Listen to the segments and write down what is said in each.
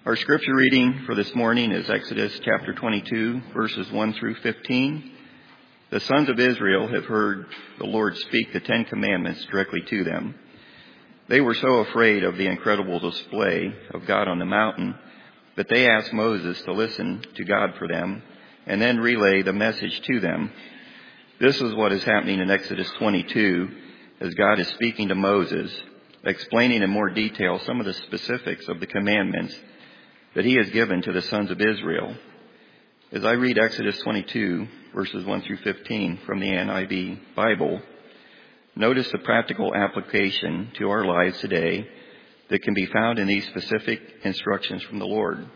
Our scripture reading for this morning is Exodus chapter 22, verses 1 through 15. The sons of Israel have heard the Lord speak the Ten Commandments directly to them. They were so afraid of the incredible display of God on the mountain that they asked Moses to listen to God for them and then relay the message to them. This is what is happening in Exodus 22 as God is speaking to Moses, explaining in more detail some of the specifics of the commandments that he has given to the sons of Israel. As I read Exodus 22, verses 1 through 15 from the NIV Bible, notice the practical application to our lives today that can be found in these specific instructions from the Lord.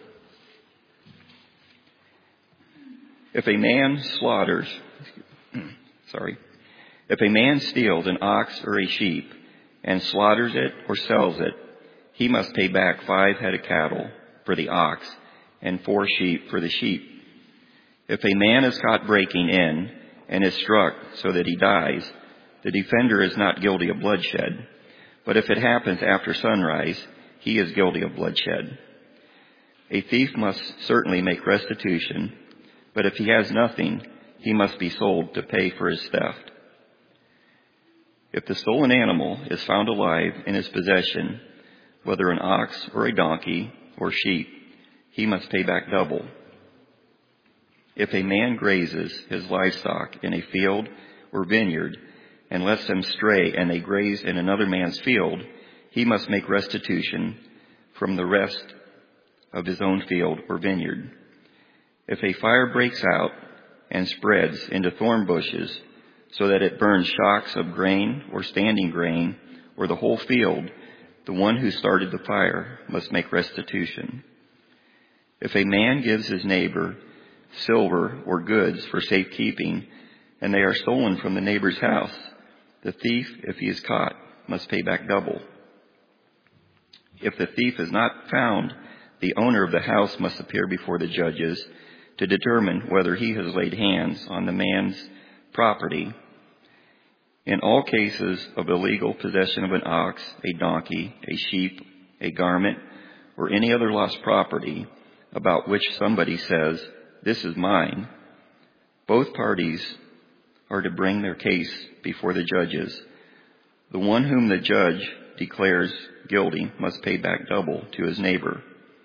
If a man steals an ox or a sheep and slaughters it or sells it, he must pay back 5 head of cattle for the ox and 4 sheep for the sheep. If a man is caught breaking in and is struck so that he dies, the defender is not guilty of bloodshed. But if it happens after sunrise, he is guilty of bloodshed. A thief must certainly make restitution, but if he has nothing, he must be sold to pay for his theft. If the stolen animal is found alive in his possession, whether an ox or a donkey or sheep, he must pay back double. If a man grazes his livestock in a field or vineyard and lets them stray and they graze in another man's field, he must make restitution from the rest of his own field or vineyard. If a fire breaks out and spreads into thorn bushes so that it burns shocks of grain or standing grain or the whole field, the one who started the fire must make restitution. If a man gives his neighbor silver or goods for safekeeping, and they are stolen from the neighbor's house, the thief, if he is caught, must pay back double. If the thief is not found, the owner of the house must appear before the judges to determine whether he has laid hands on the man's property. In all cases of illegal possession of an ox, a donkey, a sheep, a garment, or any other lost property about which somebody says, "This is mine," both parties are to bring their case before the judges. The one whom the judge declares guilty must pay back double to his neighbor.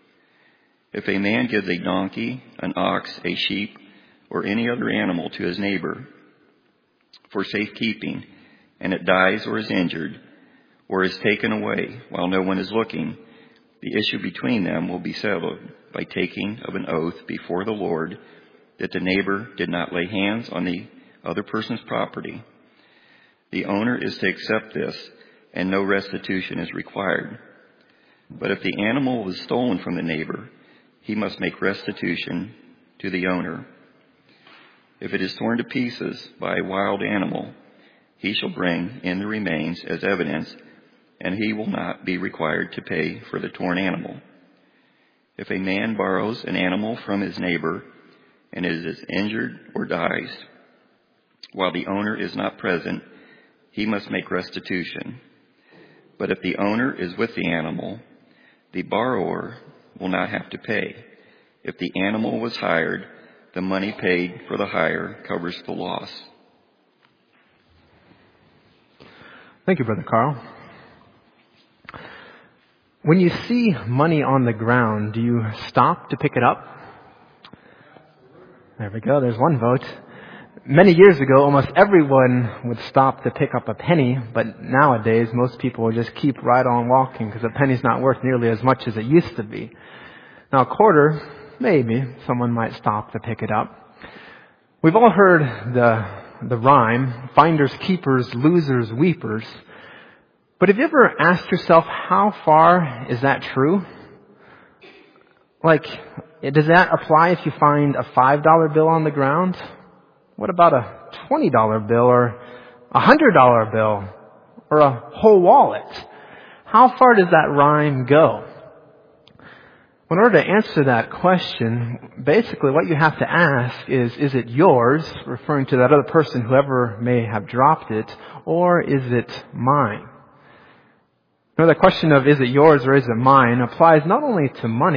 If a man gives a donkey, an ox, a sheep, or any other animal to his neighbor for safekeeping, and it dies or is injured, or is taken away while no one is looking, the issue between them will be settled by taking of an oath before the Lord that the neighbor did not lay hands on the other person's property. The owner is to accept this, and no restitution is required. But if the animal was stolen from the neighbor, he must make restitution to the owner. If it is torn to pieces by a wild animal, he shall bring in the remains as evidence, and he will not be required to pay for the torn animal. If a man borrows an animal from his neighbor and it is injured or dies, while the owner is not present, he must make restitution. But if the owner is with the animal, the borrower will not have to pay. If the animal was hired, the money paid for the hire covers the loss. Thank you, Brother Carl. When you see money on the ground, do you stop to pick it up? There we go. There's one vote. Many years ago, almost everyone would stop to pick up a penny, but nowadays, most people will just keep right on walking because a penny's not worth nearly as much as it used to be. Now, a quarter, maybe someone might stop to pick it up. We've all heard the rhyme, finders, keepers, losers, weepers. But have you ever asked yourself, how far is that true? Like, does that apply if you find a $5 bill on the ground? What about a $20 bill or a $100 bill or a whole wallet? How far does that rhyme go? In order to answer that question, basically what you have to ask is it yours, referring to that other person, whoever may have dropped it, or is it mine? Now, the question of is it yours or is it mine applies not only to money,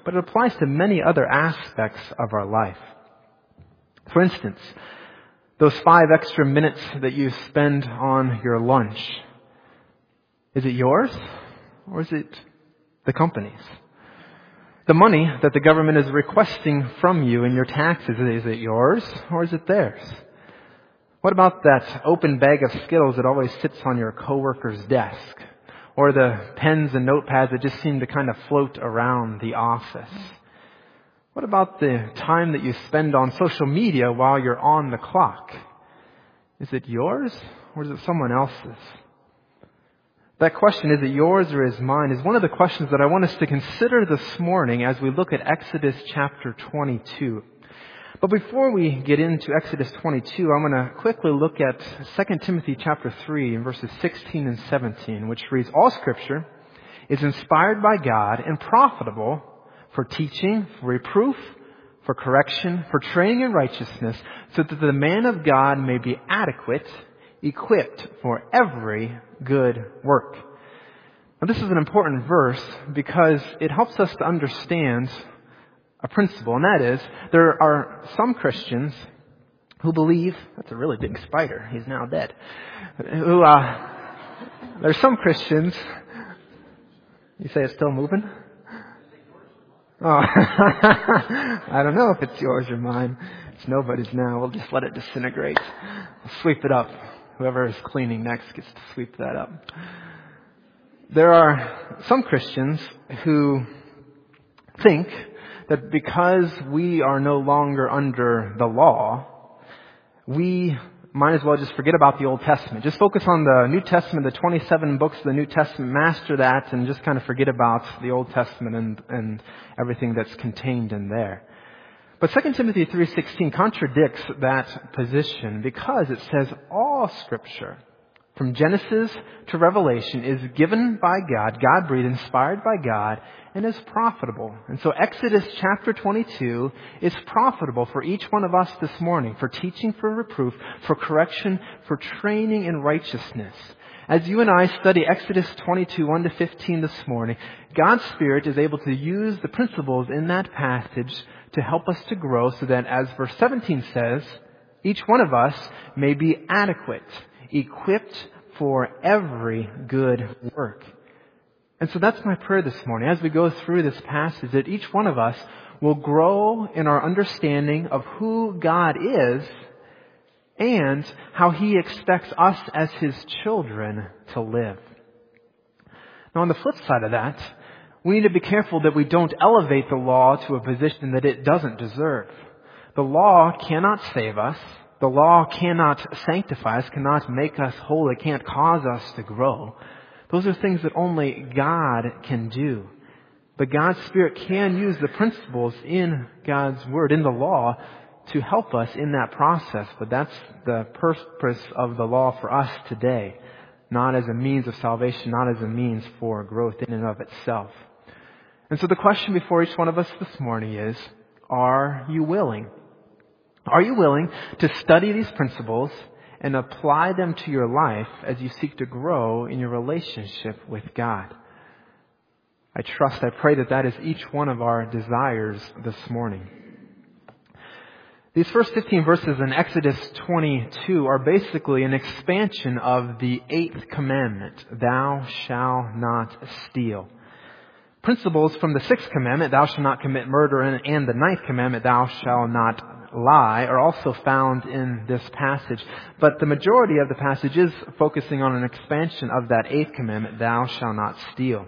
but it applies to many other aspects of our life. For instance, those 5 extra minutes that you spend on your lunch, is it yours or is it the company's? The money that the government is requesting from you in your taxes, is it yours or is it theirs? What about that open bag of Skittles that always sits on your coworker's desk? Or the pens and notepads that just seem to kind of float around the office? What about the time that you spend on social media while you're on the clock? Is it yours or is it someone else's? That question, is it yours or is mine, is one of the questions that I want us to consider this morning as we look at Exodus chapter 22. But before we get into Exodus 22, I'm going to quickly look at 2 Timothy chapter 3 and verses 16 and 17, which reads, "All Scripture is inspired by God and profitable for teaching, for reproof, for correction, for training in righteousness, so that the man of God may be adequate, equipped for every good work." Now, this is an important verse because it helps us to understand a principle, and that is, there are some Christians who believe, that's a really big spider, he's now dead, there's some Christians, you say it's still moving? Oh, I don't know if it's yours or mine. It's nobody's now. We'll just let it disintegrate. We'll sweep it up. Whoever is cleaning next gets to sweep that up. There are some Christians who think that because we are no longer under the law, we might as well just forget about the Old Testament. Just focus on the New Testament, the 27 books of the New Testament, master that, and just kind of forget about the Old Testament and everything that's contained in there. But 2 Timothy 3:16 contradicts that position because it says all Scripture, from Genesis to Revelation, is given by God, God-breathed, inspired by God, and is profitable. And so Exodus chapter 22 is profitable for each one of us this morning, for teaching, for reproof, for correction, for training in righteousness. As you and I study Exodus 22, 1 to 15 this morning, God's Spirit is able to use the principles in that passage to help us to grow so that, as verse 17 says, each one of us may be adequate, equipped for every good work. And so that's my prayer this morning. As we go through this passage, that each one of us will grow in our understanding of who God is and how He expects us as His children to live. Now, on the flip side of that, we need to be careful that we don't elevate the law to a position that it doesn't deserve. The law cannot save us. The law cannot sanctify us, cannot make us whole. It can't cause us to grow. Those are things that only God can do. But God's Spirit can use the principles in God's Word, in the law, to help us in that process. But that's the purpose of the law for us today. Not as a means of salvation, not as a means for growth in and of itself. And so the question before each one of us this morning is, are you willing? Are you willing to study these principles and apply them to your life as you seek to grow in your relationship with God? I pray that is each one of our desires this morning. These first 15 verses in Exodus 22 are basically an expansion of the 8th commandment, thou shalt not steal. Principles from the 6th commandment, thou shalt not commit murder, and the 9th commandment, thou shalt not lie, are also found in this passage. But the majority of the passage is focusing on an expansion of that 8th commandment, thou shalt not steal.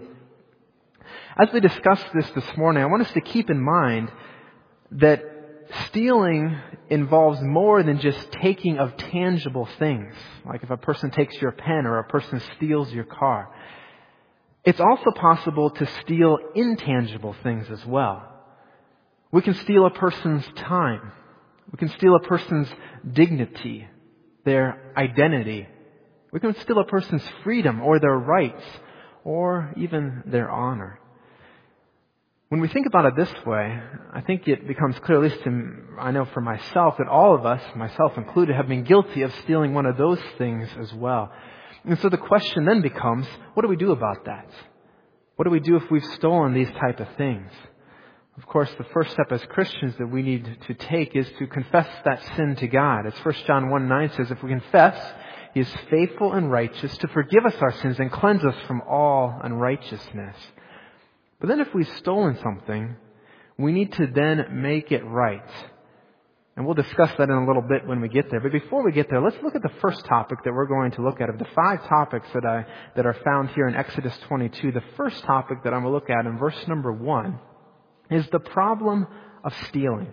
As we discuss this morning, I want us to keep in mind that stealing involves more than just taking of tangible things, like if a person takes your pen or a person steals your car. It's also possible to steal intangible things as well. We can steal a person's time. We can steal a person's dignity, their identity. We can steal a person's freedom or their rights or even their honor. When we think about it this way, I think it becomes clear, at least I know for myself, that all of us, myself included, have been guilty of stealing one of those things as well. And so the question then becomes, what do we do about that? What do we do if we've stolen these type of things? Of course, the first step as Christians that we need to take is to confess that sin to God. As 1 John 1:9 says, if we confess, He is faithful and righteous to forgive us our sins and cleanse us from all unrighteousness. But then if we've stolen something, we need to then make it right. And we'll discuss that in a little bit when we get there. But before we get there, let's look at the first topic that we're going to look at. Of the 5 topics that are found here in Exodus 22, the first topic that I'm going to look at in verse number 1 is the problem of stealing.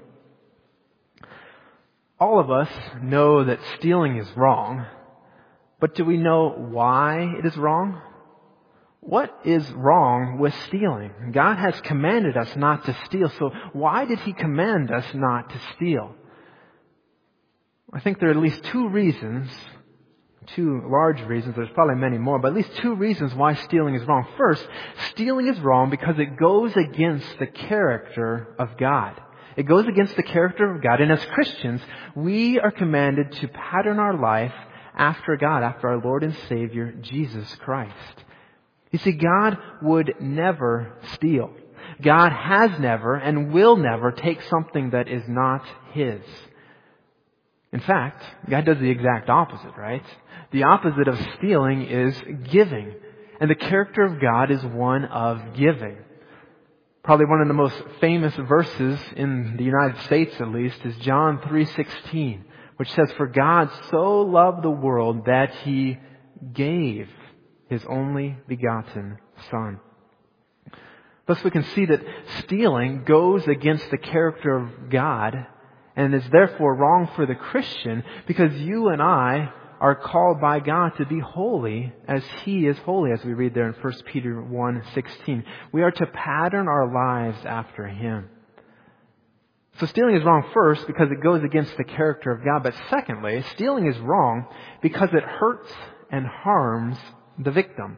All of us know that stealing is wrong, but do we know why it is wrong? What is wrong with stealing? God has commanded us not to steal, so why did He command us not to steal? I think there are at least 2 reasons, 2 large reasons, there's probably many more, but at least 2 reasons why stealing is wrong. First, stealing is wrong because it goes against the character of God. It goes against the character of God, and as Christians, we are commanded to pattern our life after God, after our Lord and Savior, Jesus Christ. You see, God would never steal. God has never and will never take something that is not His. In fact, God does the exact opposite, right? The opposite of stealing is giving. And the character of God is one of giving. Probably one of the most famous verses in the United States, at least, is John 3:16, which says, "For God so loved the world that He gave His only begotten Son." Thus we can see that stealing goes against the character of God and is therefore wrong for the Christian, because you and I are called by God to be holy as He is holy, as we read there in 1 Peter 1:16. We are to pattern our lives after Him. So stealing is wrong first because it goes against the character of God. But secondly, stealing is wrong because it hurts and harms the victim.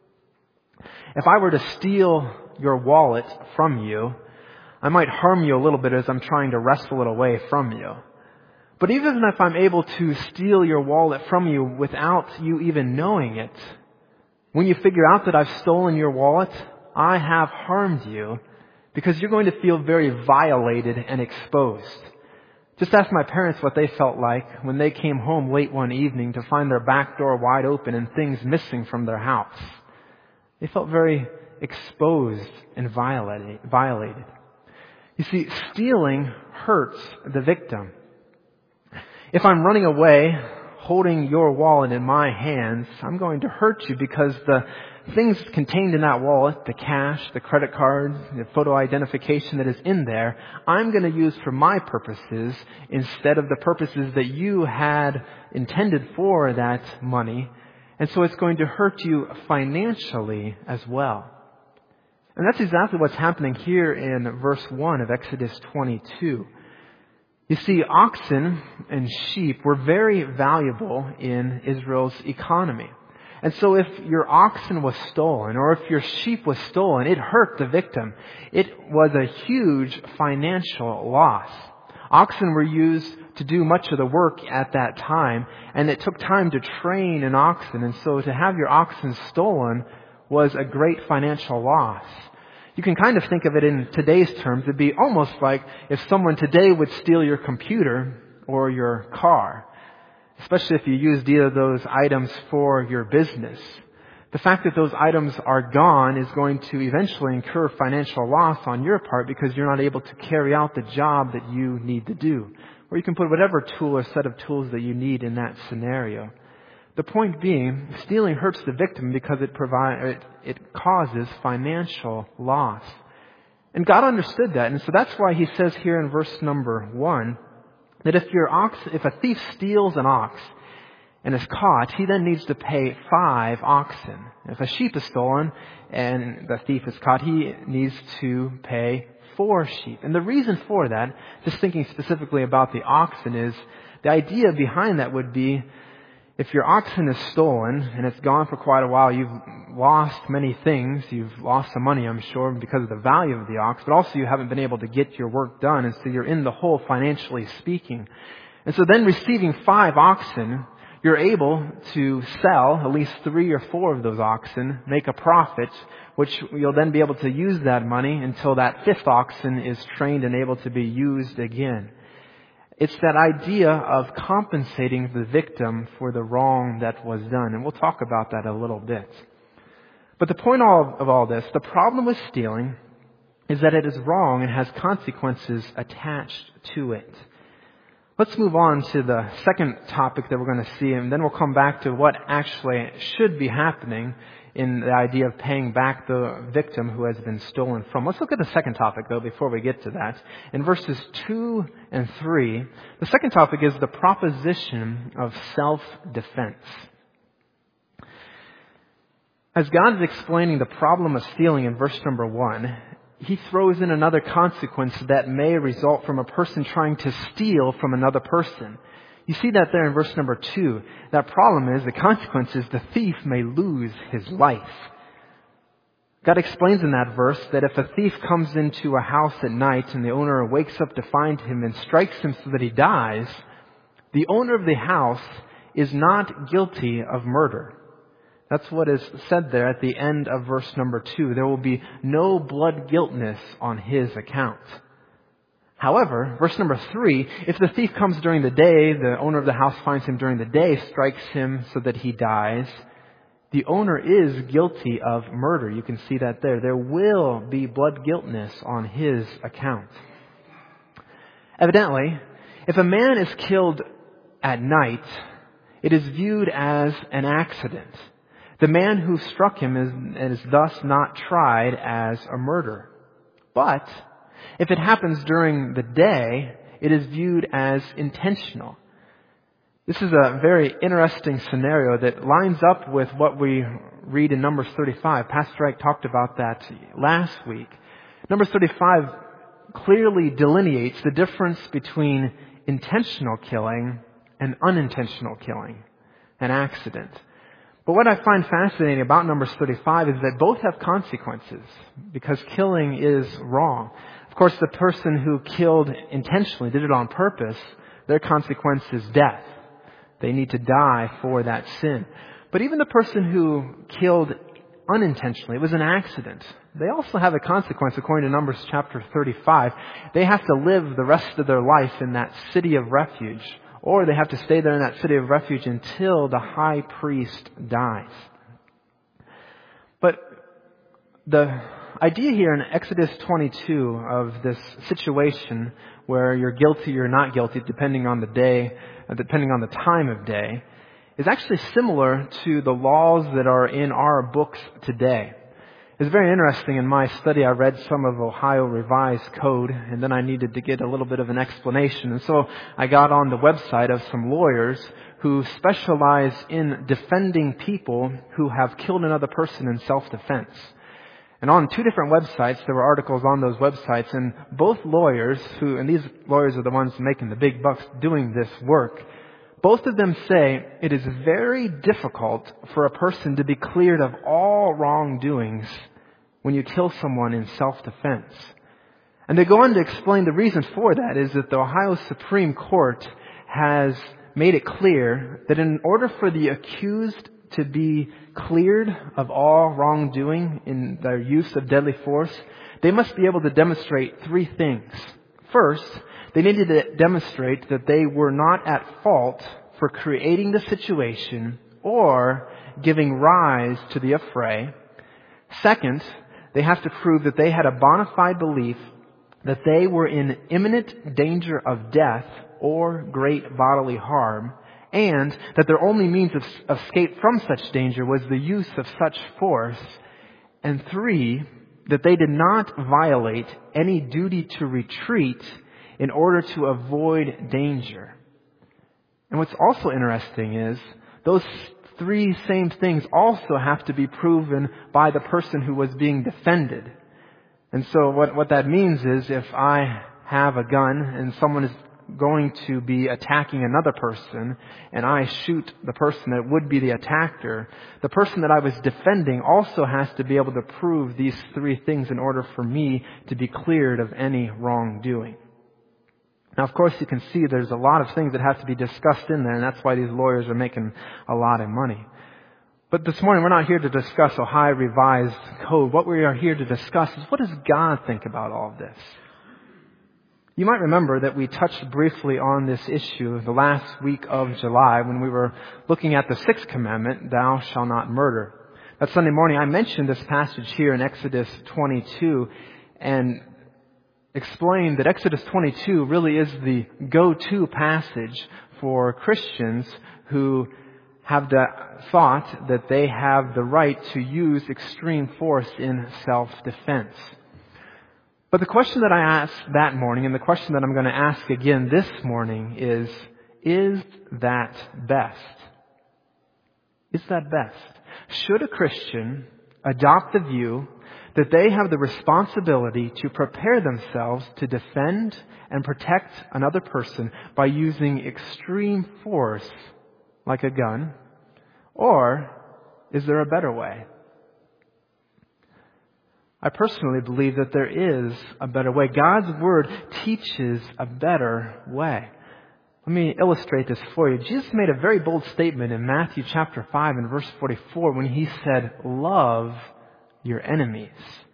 If I were to steal your wallet from you, I might harm you a little bit as I'm trying to wrestle it away from you. But even if I'm able to steal your wallet from you without you even knowing it, when you figure out that I've stolen your wallet, I have harmed you, because you're going to feel very violated and exposed. Just ask my parents what they felt like when they came home late one evening to find their back door wide open and things missing from their house. They felt very exposed and violated. You see, stealing hurts the victim. If I'm running away holding your wallet in my hands, I'm going to hurt you because the things contained in that wallet, the cash, the credit card, the photo identification that is in there, I'm going to use for my purposes instead of the purposes that you had intended for that money. And so it's going to hurt you financially as well. And that's exactly what's happening here in verse 1 of Exodus 22. You see, oxen and sheep were very valuable in Israel's economy. And so if your oxen was stolen or if your sheep was stolen, it hurt the victim. It was a huge financial loss. Oxen were used to do much of the work at that time, and it took time to train an oxen. And so to have your oxen stolen was a great financial loss. You can kind of think of it in today's terms. It'd be almost like if someone today would steal your computer or your car, especially if you used either of those items for your business. The fact that those items are gone is going to eventually incur financial loss on your part because you're not able to carry out the job that you need to do. Or you can put whatever tool or set of tools that you need in that scenario. The point being, stealing hurts the victim because it causes financial loss. And God understood that. And so that's why He says here in verse number 1 that if a thief steals an ox and is caught, he then needs to pay 5 oxen. If a sheep is stolen and the thief is caught, he needs to pay 4 sheep. And the reason for that, just thinking specifically about the oxen, is the idea behind that would be, if your oxen is stolen and it's gone for quite a while, you've lost many things. You've lost some money, I'm sure, because of the value of the ox, but also you haven't been able to get your work done, and so you're in the hole financially speaking. And so then receiving 5 oxen, you're able to sell at least 3 or 4 of those oxen, make a profit, which you'll then be able to use that money until that 5th oxen is trained and able to be used again. It's that idea of compensating the victim for the wrong that was done. And we'll talk about that a little bit. But the point of all this, the problem with stealing is that it is wrong and has consequences attached to it. Let's move on to the second topic that we're going to see, and then we'll come back to what actually should be happening in the idea of paying back the victim who has been stolen from. Let's look at the second topic, though, before we get to that. In verses 2 and 3, the second topic is the proposition of self-defense. As God is explaining the problem of stealing in verse number 1, He throws in another consequence that may result from a person trying to steal from another person. You see that there in verse number 2. That problem is, the consequence is the thief may lose his life. God explains in that verse that if a thief comes into a house at night and the owner wakes up to find him and strikes him so that he dies, the owner of the house is not guilty of murder. That's what is said there at the end of verse number 2. There will be no blood guiltness on his account. However, verse number 3, if the thief comes during the day, the owner of the house finds him during the day, strikes him so that he dies, the owner is guilty of murder. You can see that there. There will be blood guiltness on his account. Evidently, if a man is killed at night, it is viewed as an accident. The man who struck him is thus not tried as a murder. But if it happens during the day, it is viewed as intentional. This is a very interesting scenario that lines up with what we read in Numbers 35. Pastor Ike talked about that last week. Numbers 35 clearly delineates the difference between intentional killing and unintentional killing, an accident. But what I find fascinating about Numbers 35 is that both have consequences, because killing is wrong. Of course, the person who killed intentionally, did it on purpose, their consequence is death. They need to die for that sin. But even the person who killed unintentionally, it was an accident, they also have a consequence according to Numbers chapter 35. They have to live the rest of their life in that city of refuge, or they have to stay there in that city of refuge until the high priest dies. But the idea here in Exodus 22 of this situation where you're guilty or not guilty depending on the day, depending on the time of day, is actually similar to the laws that are in our books today. It's very interesting. In my study, I read some of Ohio Revised Code, and then I needed to get a little bit of an explanation. And so I got on the website of some lawyers who specialize in defending people who have killed another person in self-defense. And on 2 different websites, there were articles on those websites, and both lawyers and these lawyers are the ones making the big bucks doing this work, both of them say it is very difficult for a person to be cleared of all wrongdoings when you kill someone in self-defense. And they go on to explain the reason for that is that the Ohio Supreme Court has made it clear that in order for the accused to be cleared of all wrongdoing in their use of deadly force, they must be able to demonstrate 3 things. First, they needed to demonstrate that they were not at fault for creating the situation or giving rise to the affray. Second, they have to prove that they had a bona fide belief that they were in imminent danger of death or great bodily harm, and that their only means of escape from such danger was the use of such force. And 3, that they did not violate any duty to retreat in order to avoid danger. And what's also interesting is those 3 same things also have to be proven by the person who was being defended. And so what that means is if I have a gun and someone is going to be attacking another person and I shoot the person that would be the attacker, the person that I was defending also has to be able to prove these 3 things in order for me to be cleared of any wrongdoing. Now, of course, you can see there's a lot of things that have to be discussed in there, and that's why these lawyers are making a lot of money. But this morning, we're not here to discuss Ohio Revised Code. What we are here to discuss is, what does God think about all of this? You might remember that we touched briefly on this issue the last week of July when we were looking at the 6th commandment, thou shalt not murder. That Sunday morning, I mentioned this passage here in Exodus 22 and explained that Exodus 22 really is the go-to passage for Christians who have the thought that they have the right to use extreme force in self-defense. But the question that I asked that morning, and the question that I'm going to ask again this morning is that best? Is that best? Should a Christian adopt the view that they have the responsibility to prepare themselves to defend and protect another person by using extreme force like a gun? Or is there a better way? I personally believe that there is a better way. God's Word teaches a better way. Let me illustrate this for you. Jesus made a very bold statement in Matthew chapter 5 and verse 44 when He said, love your enemies.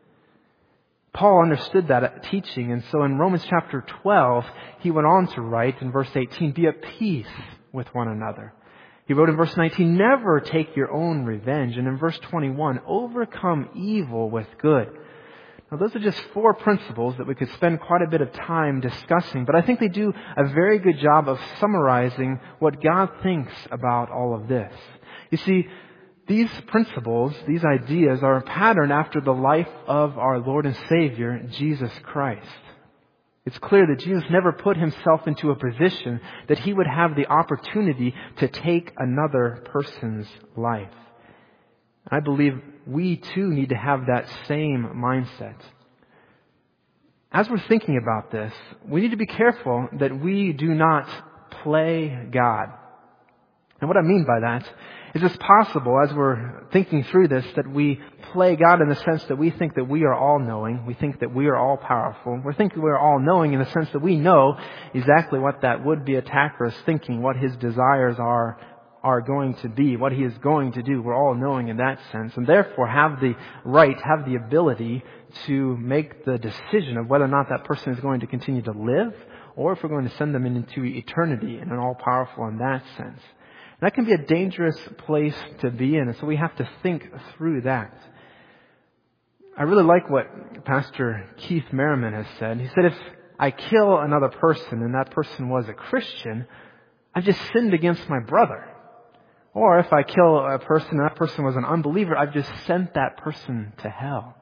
Paul understood that teaching, and so in Romans chapter 12, he went on to write in verse 18, be at peace with one another. He wrote in verse 19, never take your own revenge. And in verse 21, overcome evil with good. Now, those are just 4 principles that we could spend quite a bit of time discussing, but I think they do a very good job of summarizing what God thinks about all of this. You see, these principles, these ideas are patterned after the life of our Lord and Savior, Jesus Christ. It's clear that Jesus never put Himself into a position that He would have the opportunity to take another person's life. I believe we too need to have that same mindset. As we're thinking about this, we need to be careful that we do not play God. And what I mean by that is it's possible, as we're thinking through this, that we play God in the sense that we think that we are all-knowing. We think that we are all-powerful. We think we're all-knowing in the sense that we know exactly what that would-be attacker is thinking, what his desires are going to be, what he is going to do. We're all-knowing in that sense, and therefore have the right, have the ability to make the decision of whether or not that person is going to continue to live, or if we're going to send them into eternity and an all-powerful in that sense. That can be a dangerous place to be in, and so we have to think through that. I really like what Pastor Keith Merriman has said. He said, if I kill another person and that person was a Christian, I've just sinned against my brother. Or if I kill a person and that person was an unbeliever, I've just sent that person to hell.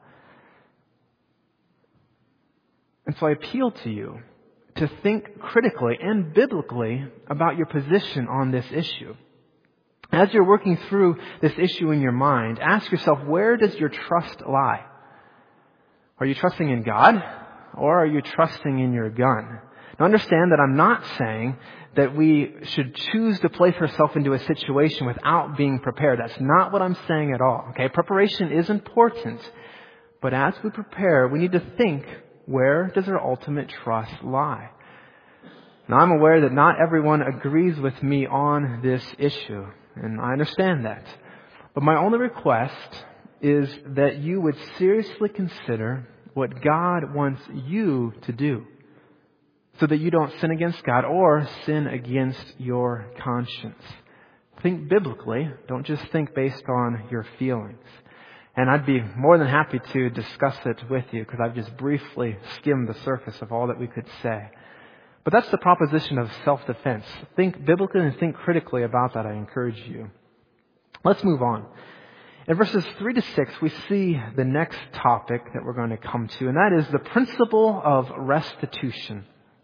And so I appeal to you to think critically and biblically about your position on this issue. As you're working through this issue in your mind, ask yourself, where does your trust lie? Are you trusting in God, or are you trusting in your gun? Now understand that I'm not saying that we should choose to place ourselves into a situation without being prepared. That's not what I'm saying at all. Okay, preparation is important, but as we prepare, we need to think, where does our ultimate trust lie? Now I'm aware that not everyone agrees with me on this issue, and I understand that. But my only request is that you would seriously consider what God wants you to do, so that you don't sin against God or sin against your conscience. Think biblically. Don't just think based on your feelings. And I'd be more than happy to discuss it with you, because I've just briefly skimmed the surface of all that we could say. But that's the proposition of self-defense. Think biblically and think critically about that, I encourage you. Let's move on. In verses 3 to 6, we see the next topic that we're going to come to, and that is the principle of restitution.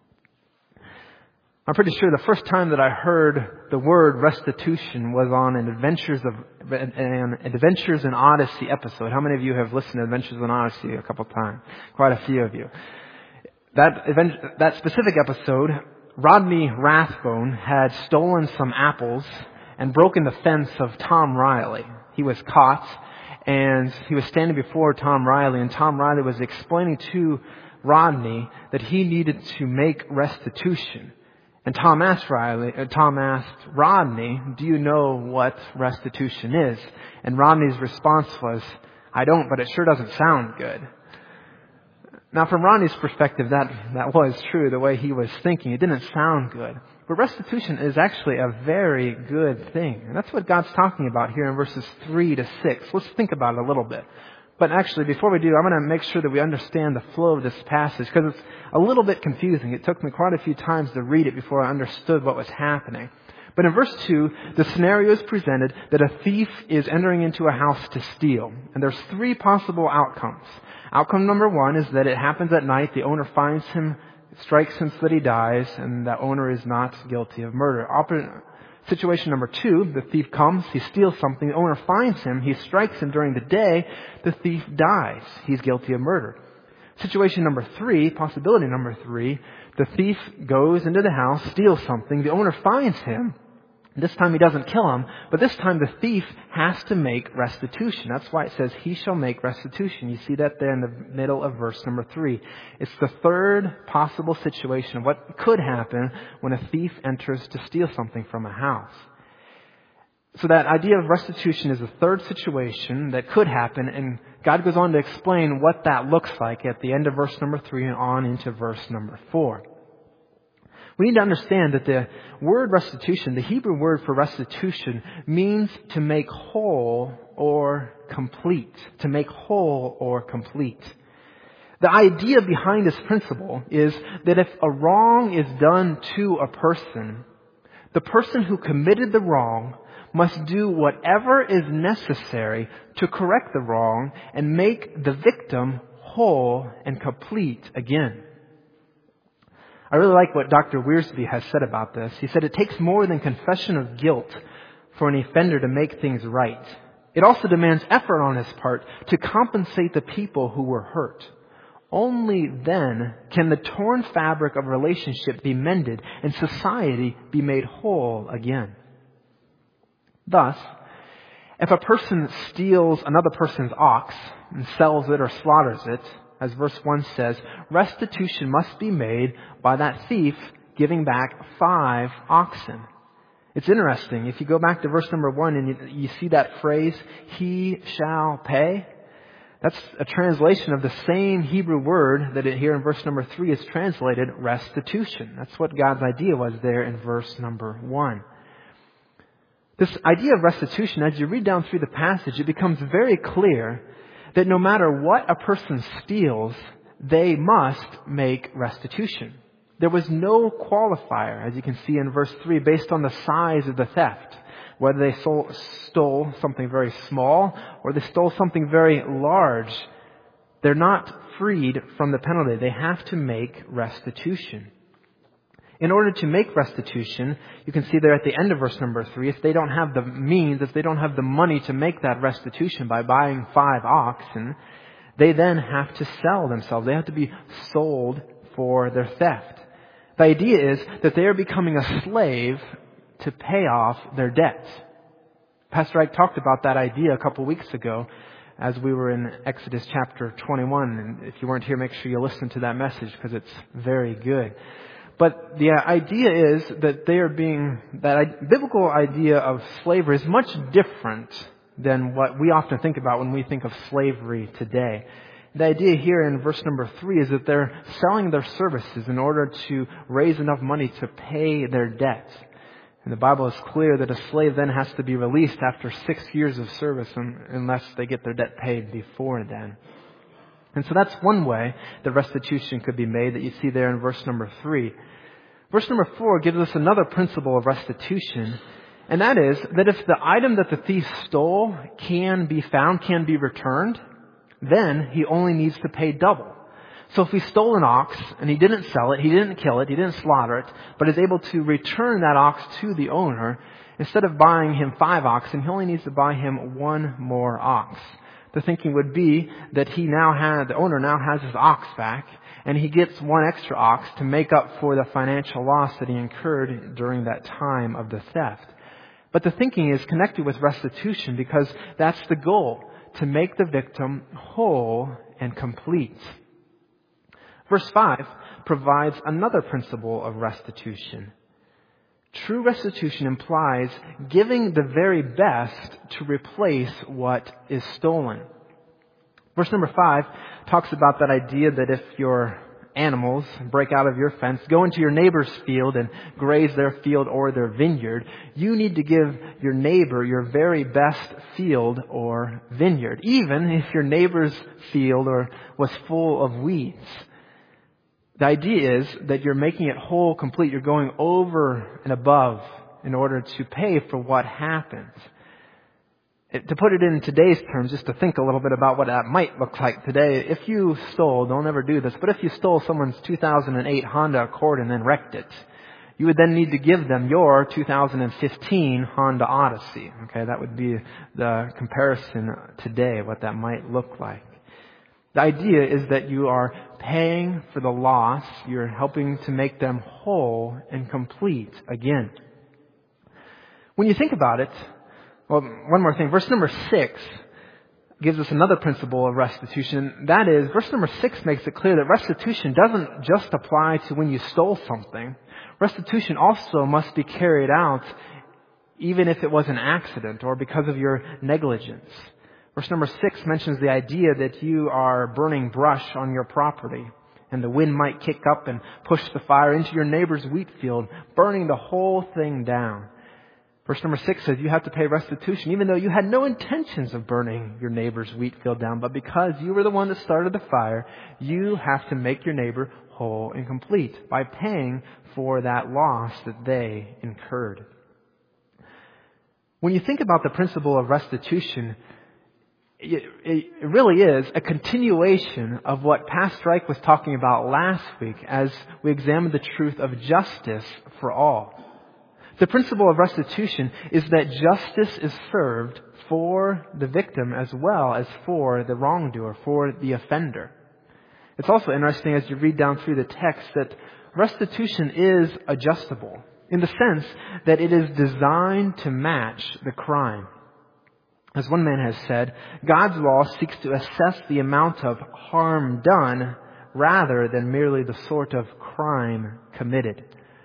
I'm pretty sure the first time that I heard the word restitution was on an Adventures in Odyssey episode. How many of you have listened to Adventures in Odyssey a couple times? Quite a few of you. That specific episode, Rodney Rathbone had stolen some apples and broken the fence of Tom Riley. He was caught, and he was standing before Tom Riley, and Tom Riley was explaining to Rodney that he needed to make restitution. And Tom asked Rodney, do you know what restitution is? And Rodney's response was, I don't, but it sure doesn't sound good. Now, from Rodney's perspective, that was true, the way he was thinking. It didn't sound good. But restitution is actually a very good thing. And that's what God's talking about here in verses 3 to 6. Let's think about it a little bit. But actually, before we do, I'm going to make sure that we understand the flow of this passage, because it's a little bit confusing. It took me quite a few times to read it before I understood what was happening. But in verse 2, the scenario is presented that a thief is entering into a house to steal. And there's 3 possible outcomes. Outcome number 1 is that it happens at night, the owner finds him, strikes him so that he dies, and that owner is not guilty of murder. Situation number 2, the thief comes, he steals something, the owner finds him, he strikes him during the day, the thief dies. He's guilty of murder. Situation number 3, possibility number 3, the thief goes into the house, steals something, the owner finds him. This time he doesn't kill him, but this time the thief has to make restitution. That's why it says he shall make restitution. You see that there in the middle of verse number 3. It's the third possible situation of what could happen when a thief enters to steal something from a house. So that idea of restitution is the third situation that could happen, and God goes on to explain what that looks like at the end of verse number 3 and on into verse number 4. We need to understand that the word restitution, the Hebrew word for restitution, means to make whole or complete. To make whole or complete. The idea behind this principle is that if a wrong is done to a person, the person who committed the wrong must do whatever is necessary to correct the wrong and make the victim whole and complete again. I really like what Dr. Wiersbe has said about this. He said it takes more than confession of guilt for an offender to make things right. It also demands effort on his part to compensate the people who were hurt. Only then can the torn fabric of relationship be mended and society be made whole again. Thus, if a person steals another person's ox and sells it or slaughters it, as verse 1 says, restitution must be made by that thief giving back 5 oxen. It's interesting. If you go back to verse number 1 and you see that phrase, he shall pay, that's a translation of the same Hebrew word that here in verse number 3 is translated restitution. That's what God's idea was there in verse number 1. This idea of restitution, as you read down through the passage, it becomes very clear that no matter what a person steals, they must make restitution. There was no qualifier, as you can see in verse 3, based on the size of the theft. Whether they stole something very small or they stole something very large, they're not freed from the penalty. They have to make restitution. In order to make restitution, you can see there at the end of verse number 3, if they don't have the means, if they don't have the money to make that restitution by buying 5 oxen, they then have to sell themselves. They have to be sold for their theft. The idea is that they are becoming a slave to pay off their debts. Pastor Ike talked about that idea a couple weeks ago as we were in Exodus chapter 21. And if you weren't here, make sure you listen to that message because it's very good. But the idea is that that biblical idea of slavery is much different than what we often think about when we think of slavery today. The idea here in verse number 3 is that they're selling their services in order to raise enough money to pay their debts. And the Bible is clear that a slave then has to be released after 6 years of service unless they get their debt paid before then. And so that's one way that restitution could be made that you see there in verse number 3. Verse number 4 gives us another principle of restitution, and that is that if the item that the thief stole can be found, can be returned, then he only needs to pay double. So if he stole an ox and he didn't sell it, he didn't kill it, he didn't slaughter it, but is able to return that ox to the owner, instead of buying him 5 oxen, he only needs to buy him 1 more ox. The thinking would be that the owner now has his ox back, and he gets 1 extra ox to make up for the financial loss that he incurred during that time of the theft. But the thinking is connected with restitution because that's the goal, to make the victim whole and complete. Verse 5 provides another principle of restitution. True restitution implies giving the very best to replace what is stolen. Verse number 5 talks about that idea that if your animals break out of your fence, go into your neighbor's field and graze their field or their vineyard, you need to give your neighbor your very best field or vineyard, even if your neighbor's field was full of weeds. The idea is that you're making it whole, complete. You're going over and above in order to pay for what happens. To put it in today's terms, just to think a little bit about what that might look like today, if you stole, don't ever do this, but if you stole someone's 2008 Honda Accord and then wrecked it, you would then need to give them your 2015 Honda Odyssey. Okay, that would be the comparison today, what that might look like. The idea is that you are paying for the loss, you're helping to make them whole and complete again. When you think about it, well, one more thing. Verse number 6 gives us another principle of restitution. That is, verse number 6 makes it clear that restitution doesn't just apply to when you stole something. Restitution also must be carried out even if it was an accident or because of your negligence. Verse number 6 mentions the idea that you are burning brush on your property, and the wind might kick up and push the fire into your neighbor's wheat field, burning the whole thing down. Verse number 6 says you have to pay restitution even though you had no intentions of burning your neighbor's wheat field down. But because you were the one that started the fire, you have to make your neighbor whole and complete by paying for that loss that they incurred. When you think about the principle of restitution, it really is a continuation of what Pastor Ike was talking about last week as we examined the truth of justice for all. The principle of restitution is that justice is served for the victim as well as for the wrongdoer, for the offender. It's also interesting as you read down through the text that restitution is adjustable in the sense that it is designed to match the crime. As one man has said, God's law seeks to assess the amount of harm done rather than merely the sort of crime committed.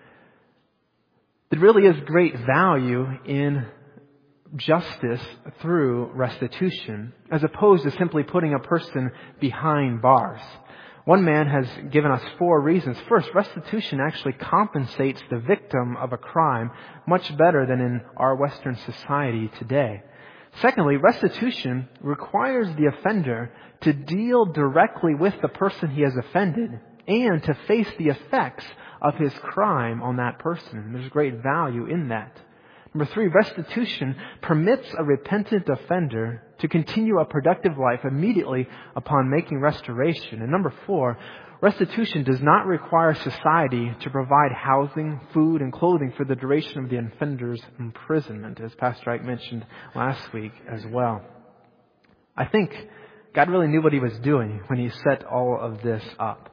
There really is great value in justice through restitution, as opposed to simply putting a person behind bars. One man has given us 4 reasons. First, restitution actually compensates the victim of a crime much better than in our Western society today. Secondly, restitution requires the offender to deal directly with the person he has offended and to face the effects of his crime on that person. There's great value in that. Number 3, restitution permits a repentant offender to continue a productive life immediately upon making restoration. And number 4, restitution does not require society to provide housing, food, and clothing for the duration of the offender's imprisonment, as Pastor Ike mentioned last week as well. I think God really knew what He was doing when He set all of this up.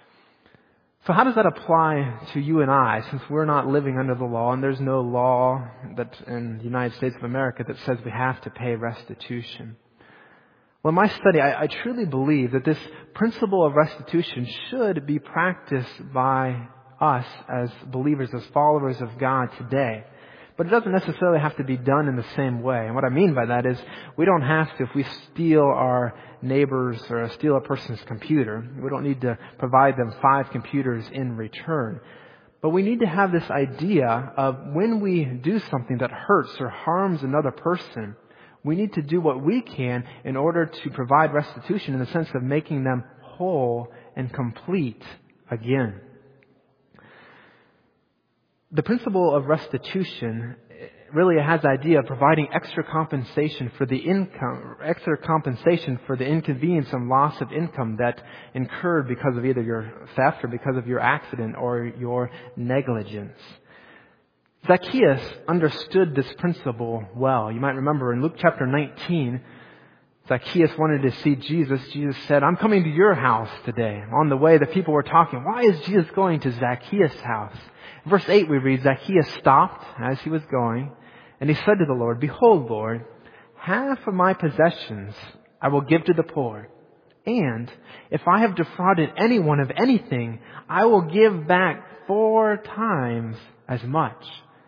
So how does that apply to you and I, since we're not living under the law and there's no law that in the United States of America that says we have to pay restitution? Well, in my study, I truly believe that this principle of restitution should be practiced by us as believers, as followers of God today. But it doesn't necessarily have to be done in the same way. And what I mean by that is we don't have to, if we steal our neighbor's or steal a person's computer, we don't need to provide them 5 computers in return. But we need to have this idea of when we do something that hurts or harms another person, we need to do what we can in order to provide restitution in the sense of making them whole and complete again. The principle of restitution really has the idea of providing extra compensation for the inconvenience and loss of income that incurred because of either your theft or because of your accident or your negligence. Zacchaeus understood this principle well. You might remember in Luke chapter 19, Zacchaeus wanted to see Jesus. Jesus said, "I'm coming to your house today." On the way, the people were talking, "Why is Jesus going to Zacchaeus' house?" In verse 8 we read, Zacchaeus stopped as he was going, and he said to the Lord, "Behold, Lord, half of my possessions I will give to the poor. And if I have defrauded anyone of anything, I will give back 4 times as much.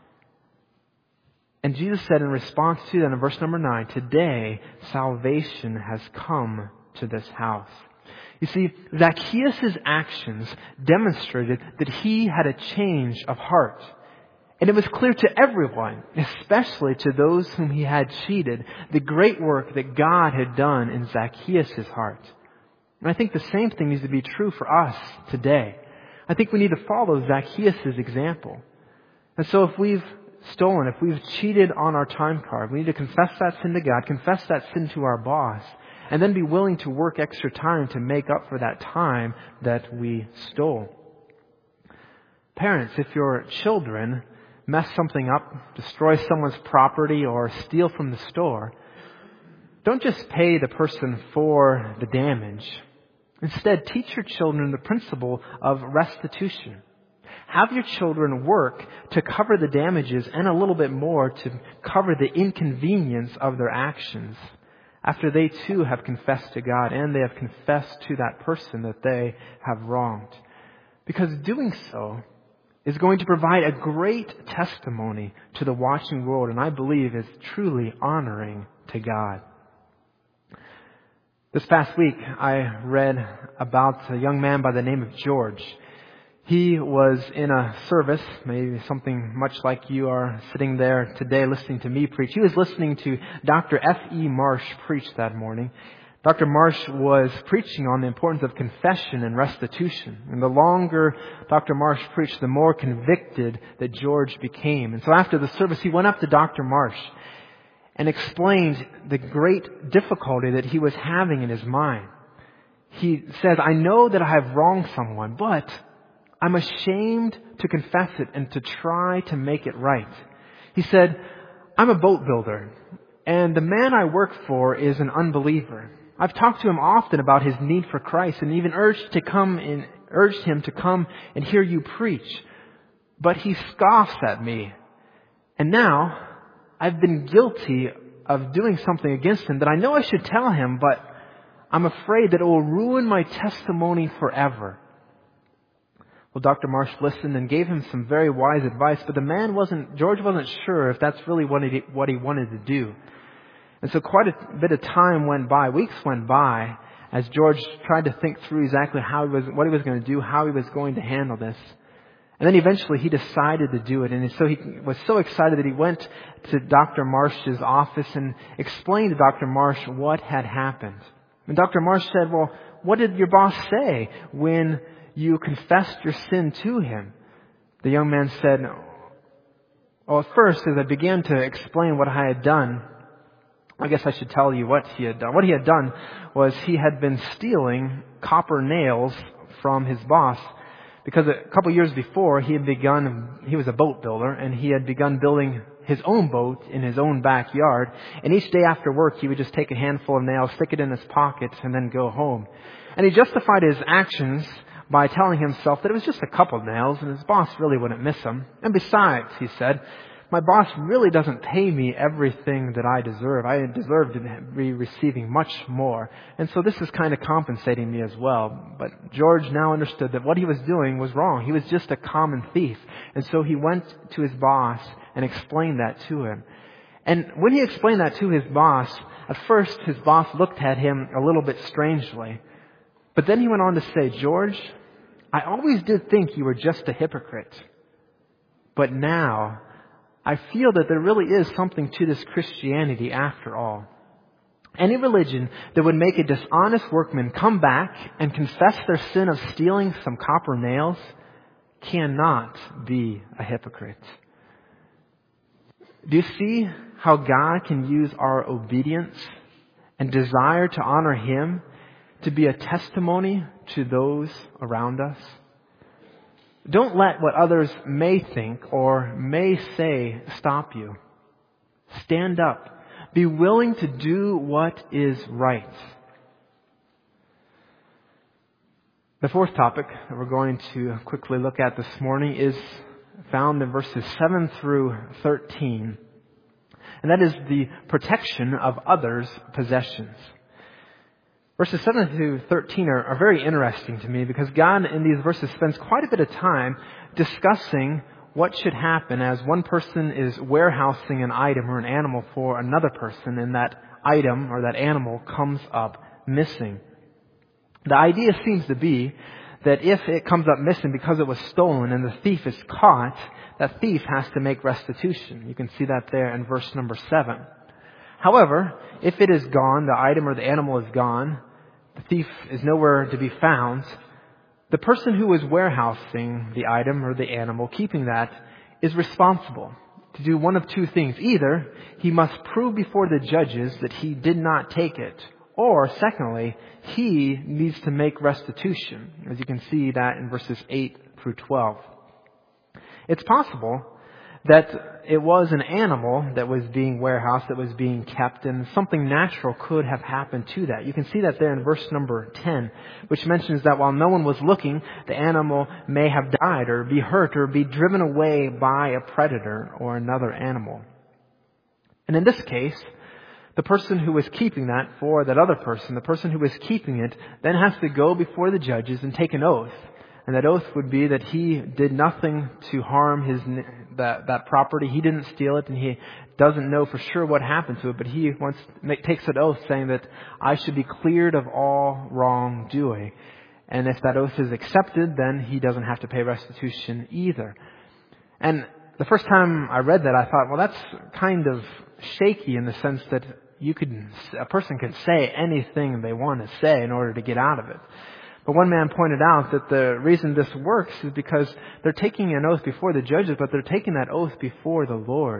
And Jesus said in response to that in verse number 9, today salvation has come to this house. You see, Zacchaeus' actions demonstrated that he had a change of heart. And it was clear to everyone, especially to those whom he had cheated, the great work that God had done in Zacchaeus' heart. And I think the same thing needs to be true for us today. I think we need to follow Zacchaeus' example. And so if we've stolen, if we've cheated on our time card, we need to confess that sin to God, confess that sin to our boss, and then be willing to work extra time to make up for that time that we stole. Parents, if your children mess something up, destroy someone's property, or steal from the store, don't just pay the person for the damage. Instead, teach your children the principle of restitution. Have your children work to cover the damages and a little bit more to cover the inconvenience of their actions after they too have confessed to God and they have confessed to that person that they have wronged. Because doing so is going to provide a great testimony to the watching world, and I believe is truly honoring to God. This past week, I read about a young man by the name of George. He was in a service, maybe something much like you are sitting there today listening to me preach. He was listening to Dr. F.E. Marsh preach that morning. Dr. Marsh was preaching on the importance of confession and restitution. And the longer Dr. Marsh preached, the more convicted that George became. And so after the service, he went up to Dr. Marsh and explained the great difficulty that he was having in his mind. He says, I know that I have wronged someone, but I'm ashamed to confess it and to try to make it right. He said, I'm a boat builder, and the man I work for is an unbeliever. I've talked to him often about his need for Christ and even urged him to come and hear you preach. But he scoffs at me. And now I've been guilty of doing something against him that I know I should tell him, but I'm afraid that it will ruin my testimony forever. Well, Dr. Marsh listened and gave him some very wise advice, but George wasn't sure if that's really what he wanted to do. And so quite a bit of time went by, weeks went by, as George tried to think through exactly what he was going to do, how he was going to handle this. And then eventually he decided to do it. And so he was so excited that he went to Dr. Marsh's office and explained to Dr. Marsh what had happened. And Dr. Marsh said, well, what did your boss say when you confessed your sin to him? The young man said, well, at first, as I began to explain what I had done, I guess I should tell you what he had done. What he had done was he had been stealing copper nails from his boss, because a couple years before he was a boat builder, and he had begun building his own boat in his own backyard. And each day after work, he would just take a handful of nails, stick it in his pocket, and then go home. And he justified his actions by telling himself that it was just a couple nails and his boss really wouldn't miss them. And besides, he said, my boss really doesn't pay me everything that I deserve. I deserve to be receiving much more. And so this is kind of compensating me as well. But George now understood that what he was doing was wrong. He was just a common thief. And so he went to his boss and explained that to him. And when he explained that to his boss, at first his boss looked at him a little bit strangely. But then he went on to say, George, I always did think you were just a hypocrite. But now I feel that there really is something to this Christianity after all. Any religion that would make a dishonest workman come back and confess their sin of stealing some copper nails cannot be a hypocrite. Do you see how God can use our obedience and desire to honor Him to be a testimony to those around us? Don't let what others may think or may say stop you. Stand up. Be willing to do what is right. The fourth topic that we're going to quickly look at this morning is found in verses 7 through 13. And that is the protection of others' possessions. Verses 7 to 13 are very interesting to me because God in these verses spends quite a bit of time discussing what should happen as one person is warehousing an item or an animal for another person and that item or that animal comes up missing. The idea seems to be that if it comes up missing because it was stolen and the thief is caught, that thief has to make restitution. You can see that there in verse number 7. However, if it is gone, the item or the animal is gone, the thief is nowhere to be found, the person who is warehousing the item or the animal, keeping that, is responsible to do one of two things. Either he must prove before the judges that he did not take it, or secondly, he needs to make restitution, as you can see that in verses 8 through 12. It's possible that it was an animal that was being warehoused, that was being kept, and something natural could have happened to that. You can see that there in verse number 10, which mentions that while no one was looking, the animal may have died or be hurt or be driven away by a predator or another animal. And in this case, the person who was keeping that for that other person, the person who was keeping it, then has to go before the judges and take an oath. And that oath would be that he did nothing to harm that property. He didn't steal it, and he doesn't know for sure what happened to it. But he takes an oath saying that I should be cleared of all wrongdoing. And if that oath is accepted, then he doesn't have to pay restitution either. And the first time I read that, I thought, well, that's kind of shaky in the sense that a person can say anything they want to say in order to get out of it. But one man pointed out that the reason this works is because they're taking an oath before the judges, but they're taking that oath before the Lord.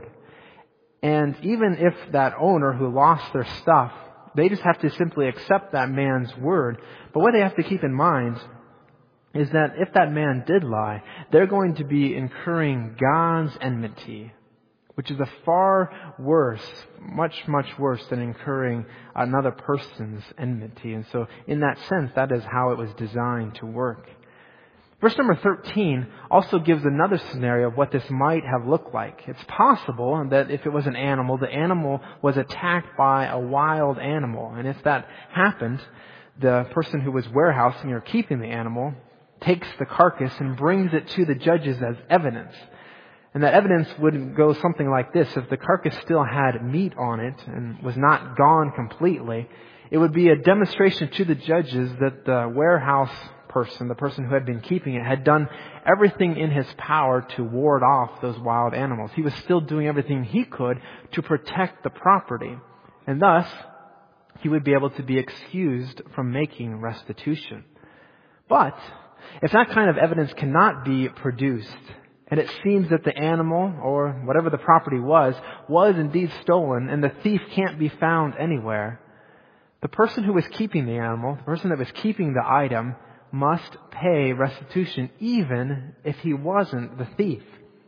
And even if that owner who lost their stuff, they just have to simply accept that man's word. But what they have to keep in mind is that if that man did lie, they're going to be incurring God's enmity, which is a far worse, much worse than incurring another person's enmity. And so in that sense, that is how it was designed to work. Verse number 13 also gives another scenario of what this might have looked like. It's possible that if it was an animal, the animal was attacked by a wild animal. And if that happened, the person who was warehousing or keeping the animal takes the carcass and brings it to the judges as evidence. And that evidence would go something like this. If the carcass still had meat on it and was not gone completely, it would be a demonstration to the judges that the warehouse person, the person who had been keeping it, had done everything in his power to ward off those wild animals. He was still doing everything he could to protect the property. And thus, he would be able to be excused from making restitution. But if that kind of evidence cannot be produced, and it seems that the animal, or whatever the property was indeed stolen, and the thief can't be found anywhere, the person who was keeping the animal, the person that was keeping the item, must pay restitution even if he wasn't the thief.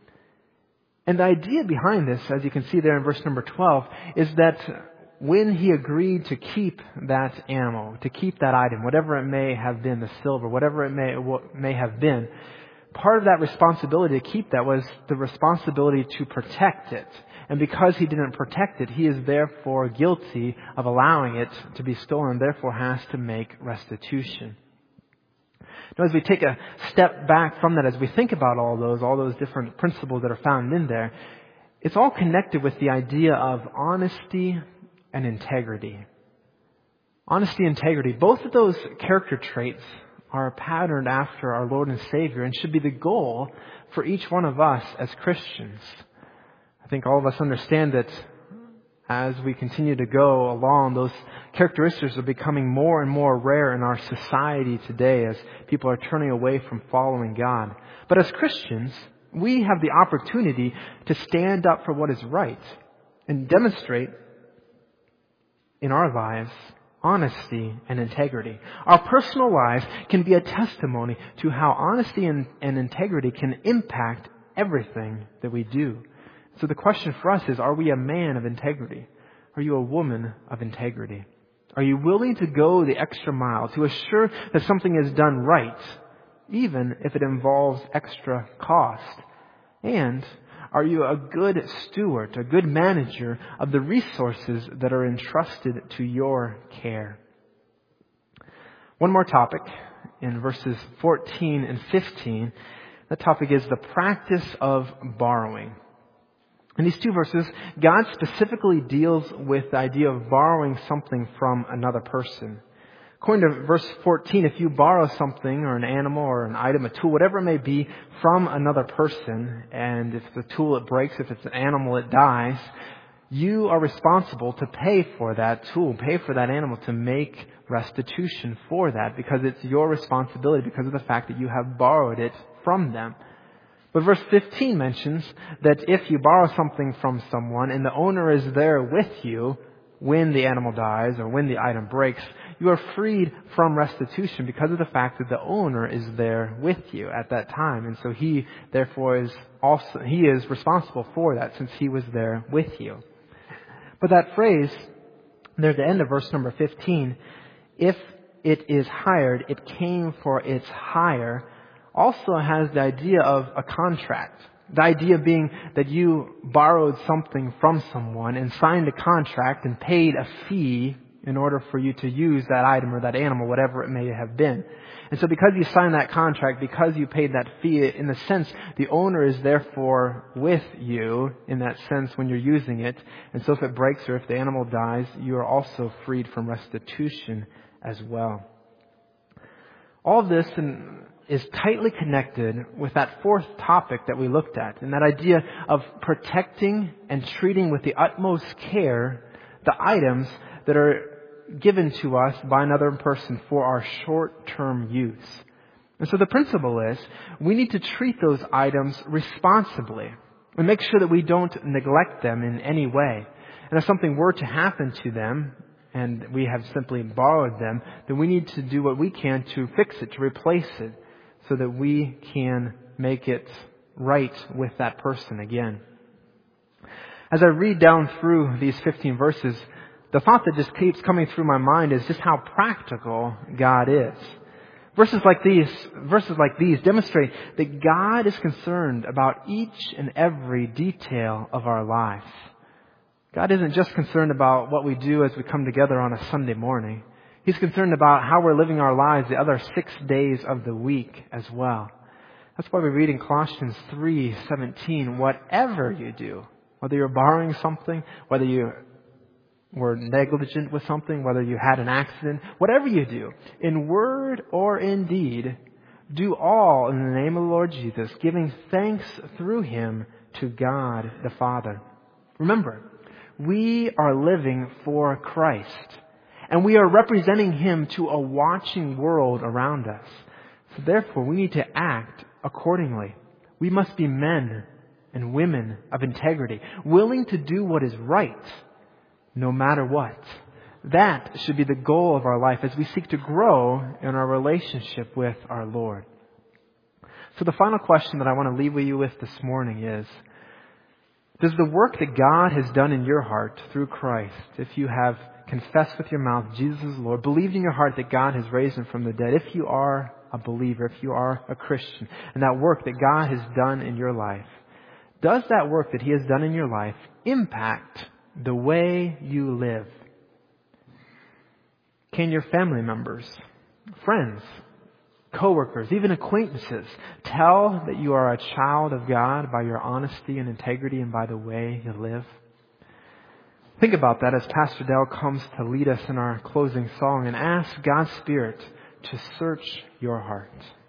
And the idea behind this, as you can see there in verse number 12, is that when he agreed to keep that animal, to keep that item, whatever it may have been, the silver, whatever it may have been, part of that responsibility to keep that was the responsibility to protect it. And because he didn't protect it, he is therefore guilty of allowing it to be stolen, therefore has to make restitution. Now, as we take a step back from that, as we think about all those different principles that are found in there, it's all connected with the idea of honesty and integrity. Honesty and integrity, both of those character traits are patterned after our Lord and Savior and should be the goal for each one of us as Christians. I think all of us understand that as we continue to go along, those characteristics are becoming more and more rare in our society today as people are turning away from following God. But as Christians, we have the opportunity to stand up for what is right and demonstrate in our lives honesty and integrity. Our personal lives can be a testimony to how honesty and integrity can impact everything that we do. So the question for us is, are we a man of integrity? Are you a woman of integrity? Are you willing to go the extra mile to assure that something is done right, even if it involves extra cost? And are you a good steward, a good manager of the resources that are entrusted to your care? One more topic in verses 14 and 15. The topic is the practice of borrowing. In these two verses, God specifically deals with the idea of borrowing something from another person. According to verse 14, if you borrow something or an animal or an item, a tool, whatever it may be, from another person, and if the tool it breaks, if it's an animal it dies, you are responsible to pay for that tool, pay for that animal, to make restitution for that, because it's your responsibility because of the fact that you have borrowed it from them. But verse 15 mentions that if you borrow something from someone and the owner is there with you when the animal dies or when the item breaks, you are freed from restitution because of the fact that the owner is there with you at that time. And so he, therefore, is responsible for that since he was there with you. But that phrase, near the end of verse number 15, if it is hired, it came for its hire, also has the idea of a contract. The idea being that you borrowed something from someone and signed a contract and paid a fee in order for you to use that item or that animal, whatever it may have been. And so because you signed that contract, because you paid that fee, in a sense, the owner is therefore with you in that sense when you're using it. And so if it breaks or if the animal dies, you are also freed from restitution as well. All of this is tightly connected with that fourth topic that we looked at, and that idea of protecting and treating with the utmost care the items that are given to us by another person for our short-term use. And so the principle is we need to treat those items responsibly and make sure that we don't neglect them in any way. And if something were to happen to them and we have simply borrowed them, then we need to do what we can to fix it, to replace it, so that we can make it right with that person again. As I read down through these 15 verses, the thought that just keeps coming through my mind is just how practical God is. Verses like these demonstrate that God is concerned about each and every detail of our lives. God isn't just concerned about what we do as we come together on a Sunday morning. He's concerned about how we're living our lives the other 6 days of the week as well. That's why we read in Colossians 3:17, whatever you do, whether you're borrowing something, whether you were negligent with something, whether you had an accident, whatever you do, in word or in deed, do all in the name of the Lord Jesus, giving thanks through Him to God the Father. Remember, we are living for Christ, and we are representing Him to a watching world around us. So therefore, we need to act accordingly. We must be men and women of integrity, willing to do what is right, no matter what. That should be the goal of our life as we seek to grow in our relationship with our Lord. So the final question that I want to leave you with this morning is, does the work that God has done in your heart through Christ, if you have confessed with your mouth Jesus is Lord, believed in your heart that God has raised Him from the dead, if you are a believer, if you are a Christian, and that work that God has done in your life, does that work that He has done in your life impact the way you live? Can your family members, friends, co-workers, even acquaintances tell that you are a child of God by your honesty and integrity and by the way you live? Think about that as Pastor Dale comes to lead us in our closing song, and ask God's Spirit to search your heart.